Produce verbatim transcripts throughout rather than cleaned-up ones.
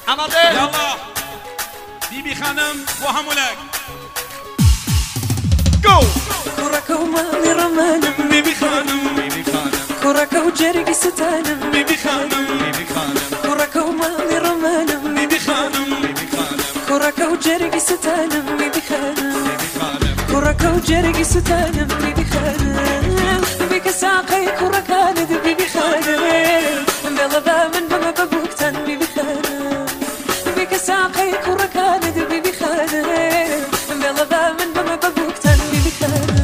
آماده؟ یالا بیبی خانم و همولک گو كرك ومالي رمانم بیبی خانم بیبی خانم كرك وجرقي ستانم بیبی خانم بیبی خانم كرك ومالي رمانم بیبی خانم بیبی خانم كرك وجرقي ستانم بيبي خانم بیبی خانم كرك وجرقي ستانم بيبي خانم بيك ساقي كرك انا بيبي خانم بلا بامن بما ببوكتن بيبي خانم بيك ساقي كرك انا بيبي خانم بلا بامن بما ببوكتن بيبي خانم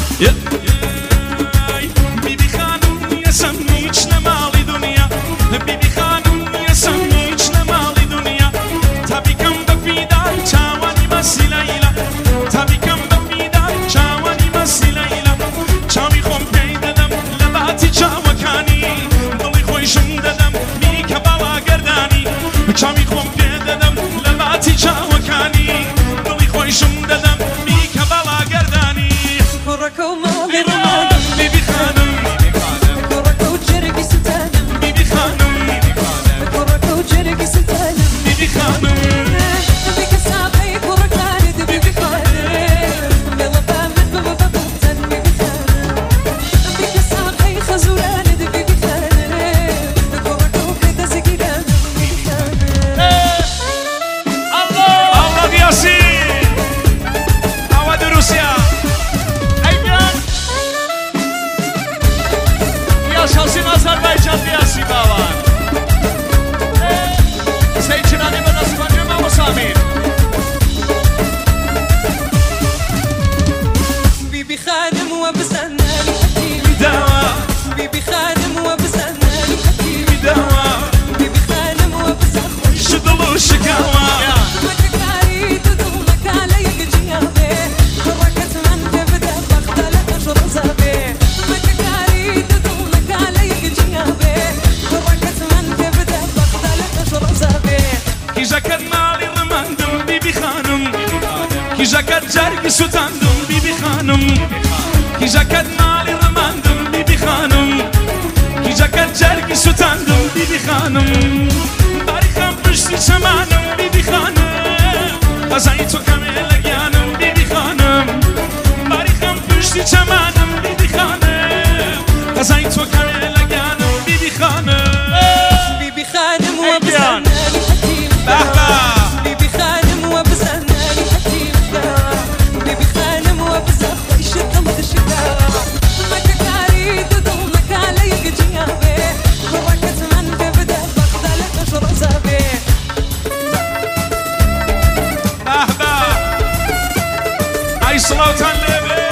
بیبی خانم یسم هیچ نمالی دنیا بیبی خانم یسم هیچ نمالی دنیا تبی کم بفیدای چاوانی مسیلیلا تبی کم بفیدای چاوانی مسیلیلا چاوی خم پیددم لباتی چاوکانی دلی خویشم ددم میکه بالا گردانی چاوی خم پیددم لباتی چاوکانی دلی خویشم ددم میکه بالا گردانی كرك ومالي رمانم بیبی خانم كرك وجرقي ستانم بیبی خانم بیبی خانم كرك وجرقي ستانم بیبی خانم بيك ساقي كرك انا بيبي خانم بلا بامن بما ببوكتن بيبي خانم بيك ساقي خزولاني بيبي خانم كرك وكذا زقيلانم بيبي خانم الله Allah Yasin Hava Rusya Aynen. Yaşasın Azerbaycan diyası var. Seyçin anime nasıl banıyor mu Samir? بيبي خانم وبسنا الحكيم Dava بيبي خانم وبسنا الحكيم Dava بيبي خانم وبسنا Şu dolu şıkava وتكاري تدومك علي جيابي حركت من تبدا بختلك شرزابي وتكاري تدومك علي جيابي حركت من تبدا بختلك شرزابي Ki jaket mali rımandım bibi hanım Ki jaket cergi sutandım bibi hanım Ki jaket mali rımandım bibi hanım Ki jaket cergi sutandım bibi hanım Barikam püştü çamanım bibi hanım Kazayı tokamela yanım bibi hanım Barikam püştü çamanım bibi hanım Kazayı tokamela yanım bibi hanım بيبي خانم وبسنا الحكيم Bahba بيبي خانم وبسنا الحكيم بيبي خانم وبسنا خويش الدمر الشتاء ما تكاري تدومك علي جيابي حركت من تبدا بختلك شرزابي Bahba Ay Sultan Levi